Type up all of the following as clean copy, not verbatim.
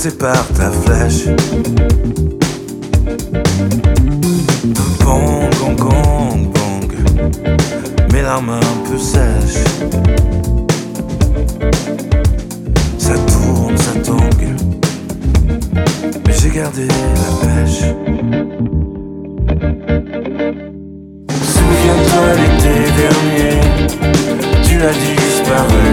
passé par ta flèche. Bang, bang, bang, bang. Mes larmes un peu sèches. Ça tourne, ça tangue. Mais j'ai gardé la pêche. Souviens-toi l'été dernier, tu as disparu.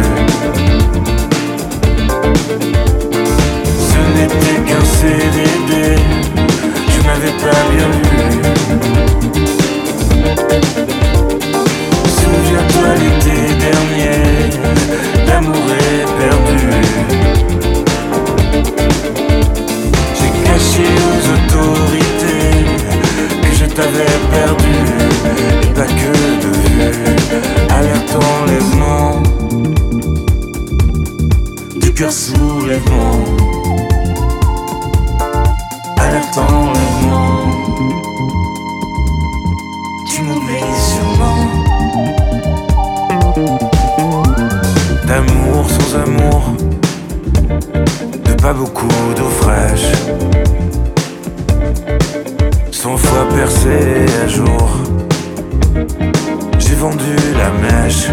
Ce n'était qu'un CDD, je n'avais pas bien lu. Souviens-toi l'été dernier, l'amour est perdu. J'ai caché aux autorités que je t'avais perdu, et pas que de vue. Alerte enlèvement, du cœur soulèvement. Alerte enlèvement, tu m'oublies sûrement. D'amour sans amour, de pas beaucoup d'eau fraîche. 100 fois percé à jour, j'ai vendu la mèche.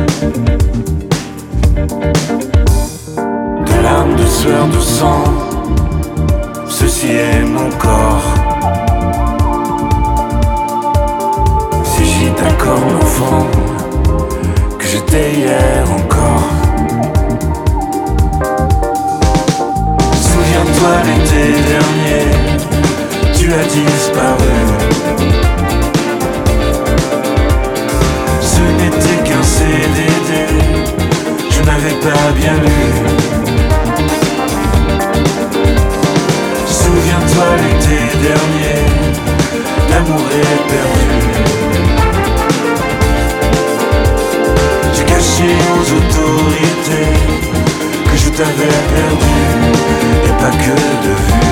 De larmes, de sueur, de sang, ceci est mon corps. Si j'y t'accorde l'enfant que j'étais hier encore. Souviens-toi l'été dernier, tu as disparu. Ce n'était qu'un CDD, je n'avais pas bien lu. Souviens-toi l'été dernier, l'amour est perdu. J'ai caché aux autorités que je t'avais perdu, et pas que de vue.